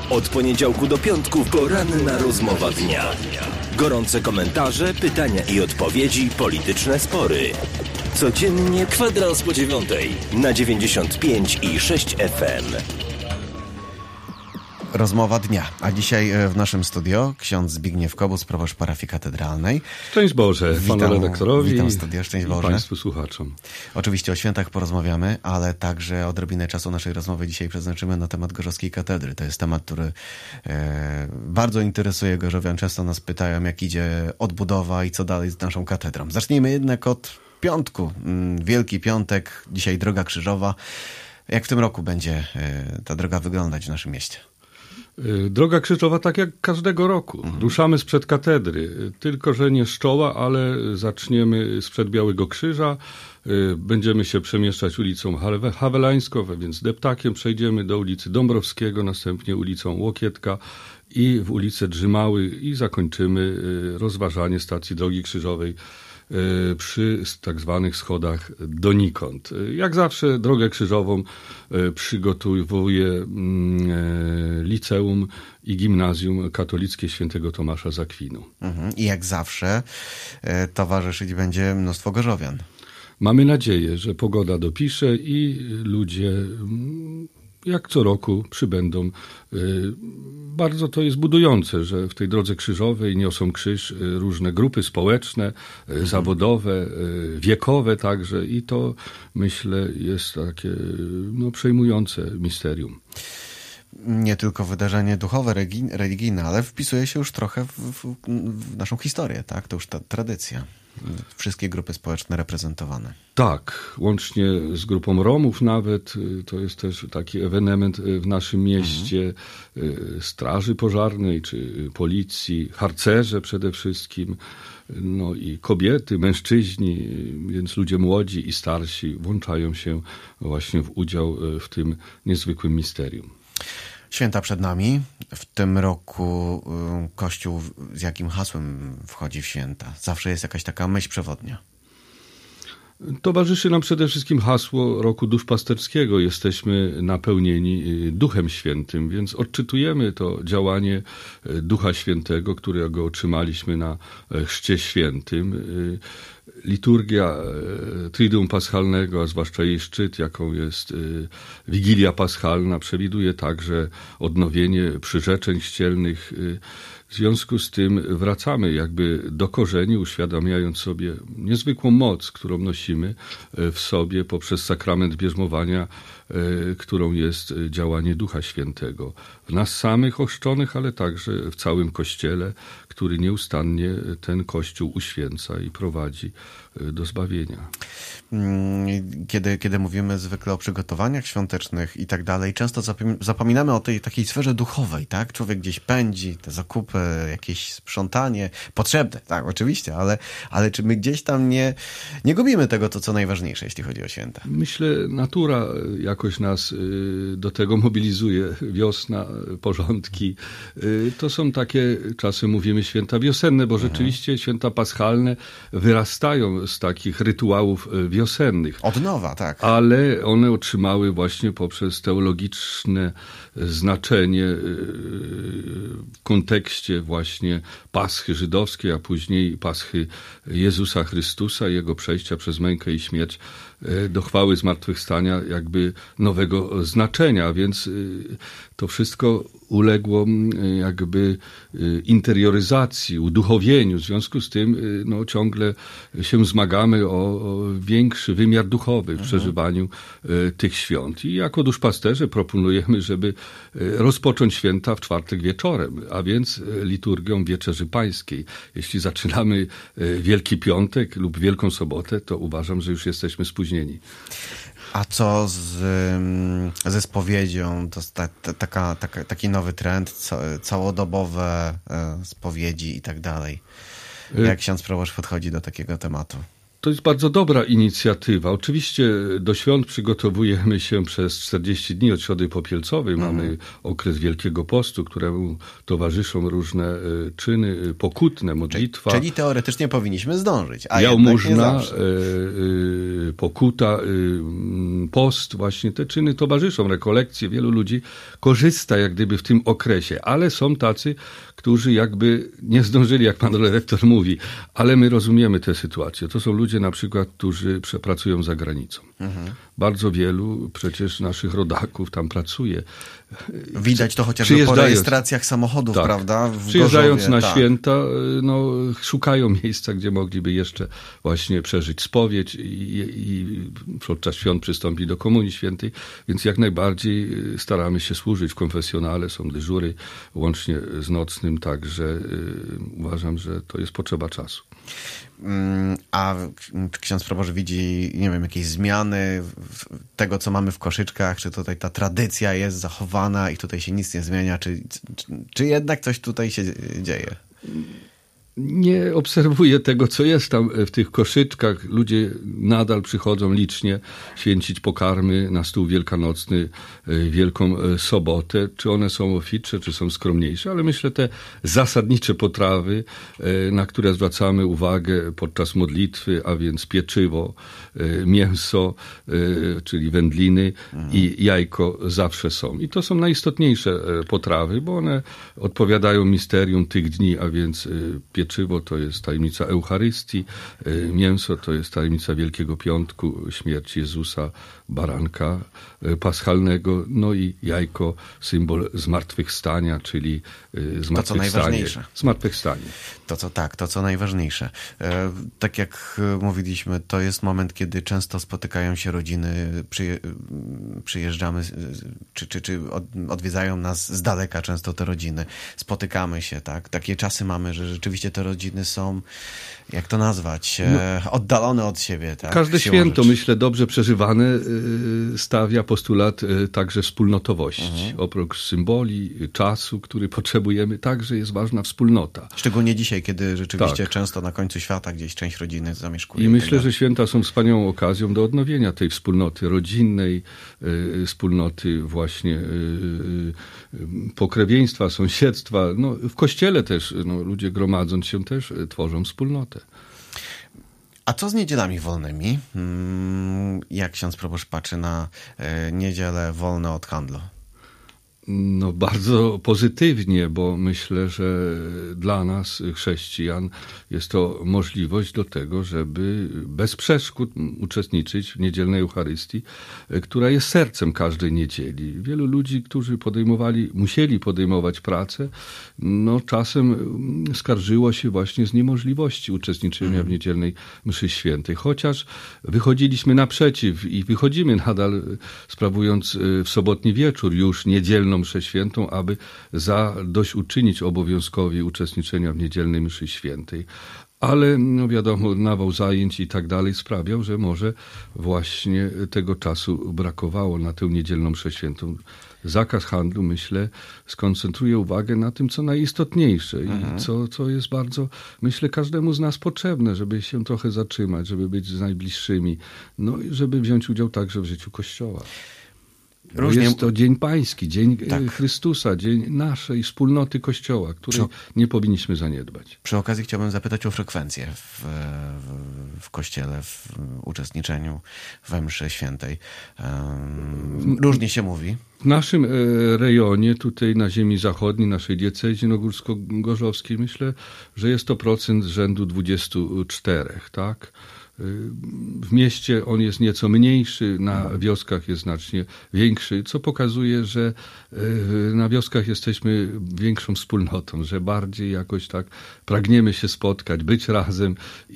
Od poniedziałku do piątku poranna rozmowa dnia. Gorące komentarze, pytania i odpowiedzi, polityczne spory. Codziennie kwadrans po 9:00 na 95,6 FM. Rozmowa dnia. A dzisiaj w naszym studio ksiądz Zbigniew Kobus, proboszcz parafii katedralnej. Szczęść Boże panu redaktorowi. Witam studio, szczęść Boże. I państwu słuchaczom. Oczywiście o świętach porozmawiamy, ale także odrobinę czasu naszej rozmowy dzisiaj przeznaczymy na temat Gorzowskiej Katedry. To jest temat, który bardzo interesuje gorzowian. Często nas pytają, jak idzie odbudowa i co dalej z naszą katedrą. Zacznijmy jednak od piątku. Wielki Piątek, dzisiaj Droga Krzyżowa. Jak w tym roku będzie ta droga wyglądać w naszym mieście? Droga Krzyżowa tak jak każdego roku. Ruszamy sprzed katedry, tylko że nie z czoła, ale zaczniemy sprzed Białego Krzyża. Będziemy się przemieszczać ulicą Hawelańską, więc deptakiem przejdziemy do ulicy Dąbrowskiego, następnie ulicą Łokietka i w ulicę Drzymały i zakończymy rozważanie stacji Drogi Krzyżowej przy tak zwanych schodach donikąd. Jak zawsze drogę krzyżową przygotowuje liceum i gimnazjum katolickie świętego Tomasza z Akwinu. I jak zawsze towarzyszyć będzie mnóstwo gorzowian. Mamy nadzieję, że pogoda dopisze i ludzie jak co roku przybędą. Bardzo to jest budujące, że w tej drodze krzyżowej niosą krzyż różne grupy społeczne, zawodowe, wiekowe także i to myślę jest takie przejmujące misterium. Nie tylko wydarzenie duchowe, religijne, ale wpisuje się już trochę w naszą historię, tak? To już ta tradycja. Wszystkie grupy społeczne reprezentowane. Tak, łącznie z grupą Romów nawet, to jest też taki ewenement w naszym mieście, straży pożarnej czy policji, harcerze przede wszystkim, no i kobiety, mężczyźni, więc ludzie młodzi i starsi włączają się właśnie w udział w tym niezwykłym misterium. Święta przed nami. W tym roku Kościół z jakim hasłem wchodzi w święta? Zawsze jest jakaś taka myśl przewodnia. Towarzyszy nam przede wszystkim hasło Roku Duszpasterskiego. Jesteśmy napełnieni Duchem Świętym, więc odczytujemy to działanie Ducha Świętego, którego otrzymaliśmy na Chrzcie Świętym. Liturgia Triduum Paschalnego, a zwłaszcza jej szczyt, jaką jest Wigilia Paschalna, przewiduje także odnowienie przyrzeczeń chrzcielnych. W związku z tym wracamy jakby do korzeni, uświadamiając sobie niezwykłą moc, którą nosimy w sobie poprzez sakrament bierzmowania, którą jest działanie Ducha Świętego. W nas samych ochrzczonych, ale także w całym Kościele, który nieustannie ten Kościół uświęca i prowadzi do zbawienia. Kiedy mówimy zwykle o przygotowaniach świątecznych i tak dalej, często zapominamy o tej takiej sferze duchowej, tak? Człowiek gdzieś pędzi, te zakupy, jakieś sprzątanie, potrzebne, tak, oczywiście, ale czy my gdzieś tam nie gubimy tego, co najważniejsze, jeśli chodzi o święta? Myślę, natura jakoś nas do tego mobilizuje. Wiosna, porządki. To są takie, czasem mówimy święta wiosenne, bo rzeczywiście święta paschalne wyrastają z takich rytuałów wiosennych. Od nowa, tak. Ale one otrzymały właśnie poprzez teologiczne znaczenie w kontekście właśnie Paschy żydowskiej, a później Paschy Jezusa Chrystusa, Jego przejścia przez mękę i śmierć do chwały zmartwychwstania jakby nowego znaczenia, więc to wszystko uległo jakby interioryzacji, uduchowieniu. W związku z tym ciągle się zmagamy o większy wymiar duchowy w przeżywaniu tych świąt. I jako duszpasterze proponujemy, żeby rozpocząć święta w czwartek wieczorem, a więc liturgią Wieczerzy Pańskiej. Jeśli zaczynamy Wielki Piątek lub Wielką Sobotę, to uważam, że już jesteśmy spóźnieni. A co ze spowiedzią? To taki nowy trend, całodobowe spowiedzi i tak dalej. Jak ksiądz proboszcz podchodzi do takiego tematu? To jest bardzo dobra inicjatywa. Oczywiście do świąt przygotowujemy się przez 40 dni od Środy Popielcowej. Mamy okres Wielkiego Postu, któremu towarzyszą różne czyny pokutne, modlitwa. Czyli teoretycznie powinniśmy zdążyć. A jałmużna, pokuta, post, właśnie te czyny towarzyszą, rekolekcje. Wielu ludzi korzysta jak gdyby w tym okresie, ale są tacy, którzy jakby nie zdążyli, jak pan redaktor mówi, ale my rozumiemy tę sytuację. To są ludzie na przykład, którzy pracują za granicą. Bardzo wielu przecież naszych rodaków tam pracuje. Widać to chociażby po rejestracjach samochodów, tak, prawda? Przyjeżdżając Gorzowie, na święta, no, szukają miejsca, gdzie mogliby jeszcze właśnie przeżyć spowiedź i podczas świąt przystąpić do Komunii Świętej, więc jak najbardziej staramy się służyć w konfesjonale, są dyżury łącznie z nocnym, także uważam, że to jest potrzeba czasu. A czy ksiądz proboszcz widzi, nie wiem, jakieś zmiany tego, co mamy w koszyczkach? Czy tutaj ta tradycja jest zachowana i tutaj się nic nie zmienia? Czy jednak coś tutaj się dzieje? Nie obserwuję tego, co jest tam w tych koszyczkach. Ludzie nadal przychodzą licznie święcić pokarmy na stół wielkanocny, Wielką Sobotę. Czy one są oficze, czy są skromniejsze, ale myślę te zasadnicze potrawy, na które zwracamy uwagę podczas modlitwy, a więc pieczywo, mięso, czyli wędliny i jajko zawsze są. I to są najistotniejsze potrawy, bo one odpowiadają misterium tych dni, a więc pieczywo to jest tajemnica Eucharystii, mięso to jest tajemnica Wielkiego Piątku, śmierci Jezusa, baranka paschalnego, no i jajko, symbol zmartwychwstania, czyli zmartwychwstanie. To, co najważniejsze. Zmartwychwstanie. To, co najważniejsze. Tak jak mówiliśmy, to jest moment, kiedy często spotykają się rodziny, przyjeżdżamy, czy odwiedzają nas z daleka często te rodziny. Spotykamy się, tak? Takie czasy mamy, że rzeczywiście te rodziny są, jak to nazwać, oddalone od siebie. Tak? Każde święto, myślę, dobrze przeżywane stawia postulat także wspólnotowości. Oprócz symboli, czasu, który potrzebujemy, także jest ważna wspólnota. Szczególnie dzisiaj, kiedy rzeczywiście często na końcu świata gdzieś część rodziny zamieszkuje. I myślę, że święta są wspaniałą okazją do odnowienia tej wspólnoty rodzinnej, wspólnoty właśnie pokrewieństwa, sąsiedztwa. No, w kościele też ludzie gromadząc się też tworzą wspólnotę. A co z niedzielami wolnymi? Jak ksiądz proboszcz patrzy na niedzielę wolne od handlu? No bardzo pozytywnie, bo myślę, że dla nas, chrześcijan, jest to możliwość do tego, żeby bez przeszkód uczestniczyć w niedzielnej Eucharystii, która jest sercem każdej niedzieli. Wielu ludzi, którzy musieli podejmować pracę, no czasem skarżyło się właśnie z niemożliwości uczestniczenia w niedzielnej mszy świętej. Chociaż wychodziliśmy naprzeciw i wychodzimy nadal, sprawując w sobotni wieczór już niedzielną mszę świętą, aby zadośćuczynić obowiązkowi uczestniczenia w niedzielnej mszy świętej. Ale wiadomo, nawał zajęć i tak dalej sprawiał, że może właśnie tego czasu brakowało na tę niedzielną mszę świętą. Zakaz handlu, myślę, skoncentruje uwagę na tym, co najistotniejsze i co jest bardzo, myślę, każdemu z nas potrzebne, żeby się trochę zatrzymać, żeby być z najbliższymi, no i żeby wziąć udział także w życiu Kościoła. Jest to Dzień Pański, Dzień Chrystusa, Dzień naszej wspólnoty Kościoła, której nie powinniśmy zaniedbać. Przy okazji chciałbym zapytać o frekwencję w Kościele, w uczestniczeniu we mszy świętej. Różnie się mówi. W naszym rejonie, tutaj na ziemi zachodniej, naszej diecezji górsko-gorzowskiej, myślę, że jest to procent rzędu 24, tak? W mieście on jest nieco mniejszy, na wioskach jest znacznie większy, co pokazuje, że na wioskach jesteśmy większą wspólnotą, że bardziej jakoś tak pragniemy się spotkać, być razem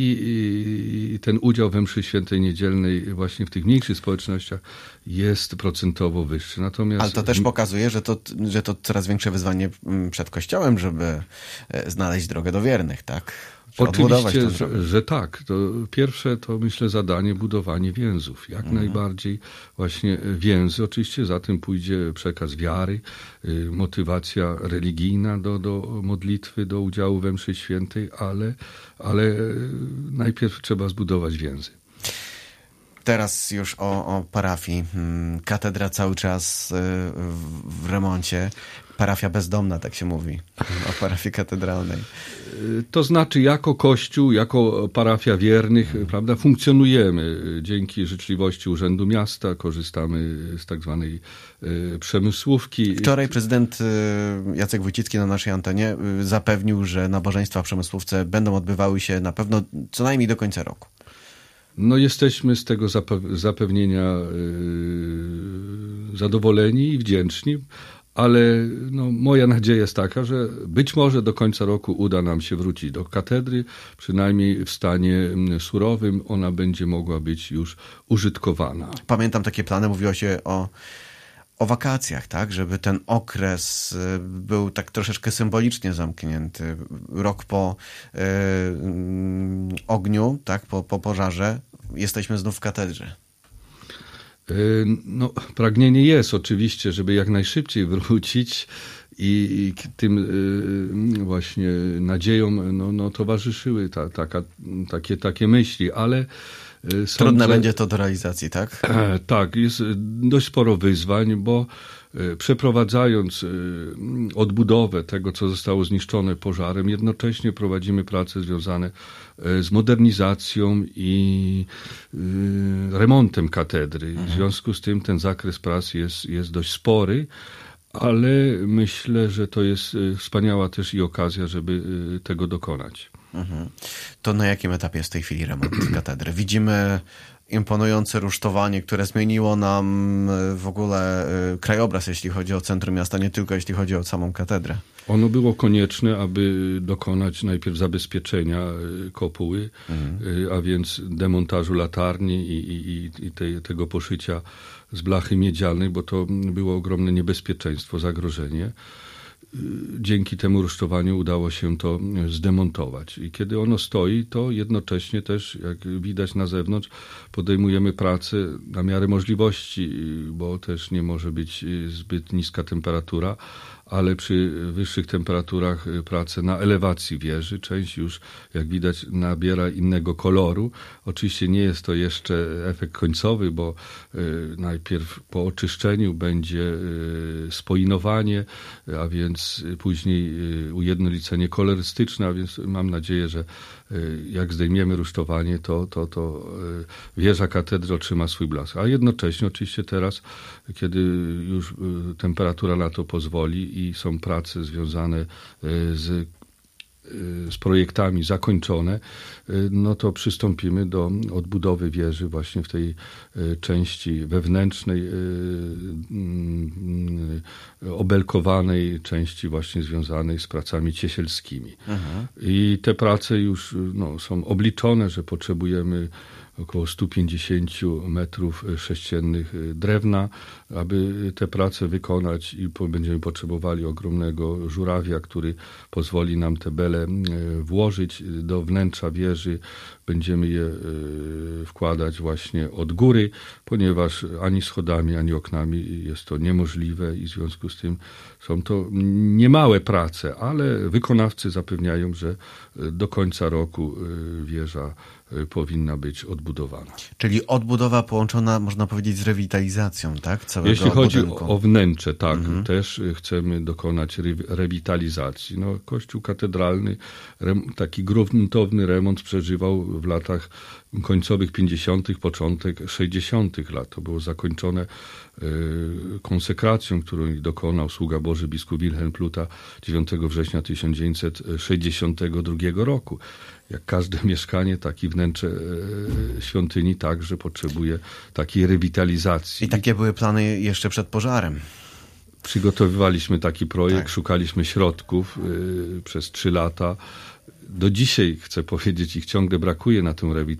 i ten udział we mszy świętej niedzielnej właśnie w tych mniejszych społecznościach jest procentowo wyższy. Natomiast ale to też pokazuje, że to coraz większe wyzwanie przed Kościołem, żeby znaleźć drogę do wiernych, tak? Oczywiście, że tak. To pierwsze to myślę zadanie budowanie więzów. Jak najbardziej właśnie więzy. Oczywiście za tym pójdzie przekaz wiary, motywacja religijna do modlitwy, do udziału we mszy świętej, ale najpierw trzeba zbudować więzy. Teraz już o parafii. Katedra cały czas w remoncie. Parafia bezdomna, tak się mówi, o parafii katedralnej. To znaczy, jako Kościół, jako parafia wiernych, prawda, funkcjonujemy dzięki życzliwości Urzędu Miasta, korzystamy z tak zwanej przemysłówki. Wczoraj prezydent Jacek Wójcicki na naszej antenie zapewnił, że nabożeństwa w przemysłówce będą odbywały się na pewno co najmniej do końca roku. No jesteśmy z tego zapewnienia zadowoleni i wdzięczni, ale no, moja nadzieja jest taka, że być może do końca roku uda nam się wrócić do katedry, przynajmniej w stanie surowym ona będzie mogła być już użytkowana. Pamiętam takie plany, mówiło się o wakacjach, tak, żeby ten okres był tak troszeczkę symbolicznie zamknięty. Rok po ogniu, tak, po pożarze, jesteśmy znów w katedrze. No, pragnienie jest oczywiście, żeby jak najszybciej wrócić i tym właśnie nadziejom no, towarzyszyły takie myśli, ale trudne będzie to do realizacji, tak? Tak, jest dość sporo wyzwań, bo przeprowadzając odbudowę tego, co zostało zniszczone pożarem, jednocześnie prowadzimy prace związane z modernizacją i remontem katedry. W związku z tym ten zakres prac jest dość spory, ale myślę, że to jest wspaniała też i okazja, żeby tego dokonać. To na jakim etapie jest w tej chwili remont katedry? Widzimy imponujące rusztowanie, które zmieniło nam w ogóle krajobraz, jeśli chodzi o centrum miasta, nie tylko jeśli chodzi o samą katedrę. Ono było konieczne, aby dokonać najpierw zabezpieczenia kopuły, a więc demontażu latarni i tego poszycia z blachy miedzianej, bo to było ogromne niebezpieczeństwo, zagrożenie. Dzięki temu rusztowaniu udało się to zdemontować. I kiedy ono stoi, to jednocześnie też, jak widać na zewnątrz, podejmujemy pracę na miarę możliwości, bo też nie może być zbyt niska temperatura, ale przy wyższych temperaturach prace na elewacji wieży. Część już, jak widać, nabiera innego koloru. Oczywiście nie jest to jeszcze efekt końcowy, bo najpierw po oczyszczeniu będzie spoinowanie, a więc później ujednolicenie kolorystyczne, a więc mam nadzieję, że jak zdejmiemy rusztowanie, to wieża katedry otrzyma swój blask. A jednocześnie oczywiście teraz, kiedy już temperatura na to pozwoli i są prace związane z projektami zakończone, no to przystąpimy do odbudowy wieży właśnie w tej części wewnętrznej, obelkowanej części właśnie związanej z pracami ciesielskimi. I te prace już są obliczone, że potrzebujemy około 150 metrów sześciennych drewna, aby te prace wykonać i będziemy potrzebowali ogromnego żurawia, który pozwoli nam te bele włożyć do wnętrza wieży. Będziemy je wkładać właśnie od góry, ponieważ ani schodami, ani oknami jest to niemożliwe i w związku z tym są to niemałe prace, ale wykonawcy zapewniają, że do końca roku wieża powinna być odbudowana. Czyli odbudowa połączona, można powiedzieć, z rewitalizacją, tak? Całego Jeśli chodzi budynku. o wnętrze, tak, też chcemy dokonać rewitalizacji. No, Kościół katedralny taki gruntowny remont przeżywał w latach końcowych 50., początek 60. lat. To było zakończone konsekracją, którą dokonał sługa Boży biskup Wilhelm Pluta 9 września 1962 roku. Jak każde mieszkanie, takie wnętrze świątyni także potrzebuje takiej rewitalizacji. I takie były plany jeszcze przed pożarem. Przygotowywaliśmy taki projekt, tak. Szukaliśmy środków przez 3 lata. Do dzisiaj, chcę powiedzieć, ich ciągle brakuje na tę rewitalizację. No właśnie,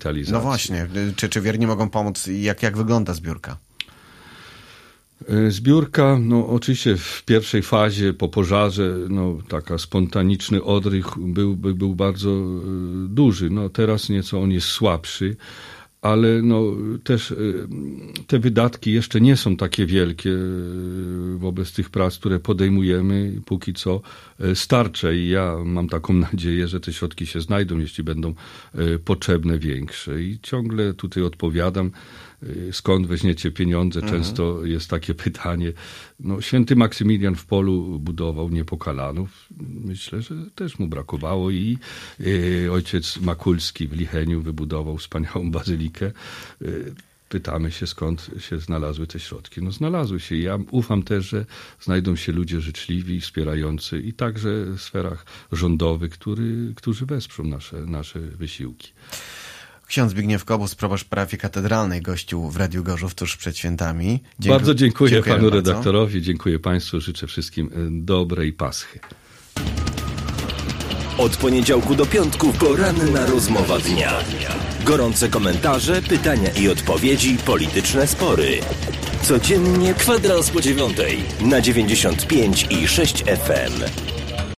czy wierni mogą pomóc? Jak wygląda zbiórka? Zbiórka, no oczywiście w pierwszej fazie po pożarze, no taka spontaniczny odrych był bardzo duży. No teraz nieco on jest słabszy, ale no też te wydatki jeszcze nie są takie wielkie wobec tych prac, które podejmujemy. Póki co starcze i ja mam taką nadzieję, że te środki się znajdą, jeśli będą potrzebne większe. I ciągle tutaj odpowiadam, skąd weźmiecie pieniądze? Często jest takie pytanie. No, święty Maksymilian w Polu budował Niepokalanów. Myślę, że też mu brakowało i ojciec Makulski w Licheniu wybudował wspaniałą bazylikę. Pytamy się, skąd się znalazły te środki. No znalazły się. Ja ufam też, że znajdą się ludzie życzliwi, wspierający i także w sferach rządowych, którzy wesprą nasze wysiłki. Ksiądz Zbigniew Kobus, proboszcz parafii katedralnej, gościł w Radiu Gorzów tuż przed świętami. Bardzo dziękuję panu redaktorowi, dziękuję państwu, życzę wszystkim dobrej Paschy. Od poniedziałku do piątku poranna rozmowa dnia. Gorące komentarze, pytania i odpowiedzi, polityczne spory. Codziennie kwadrans po 9 na 95,6 FM.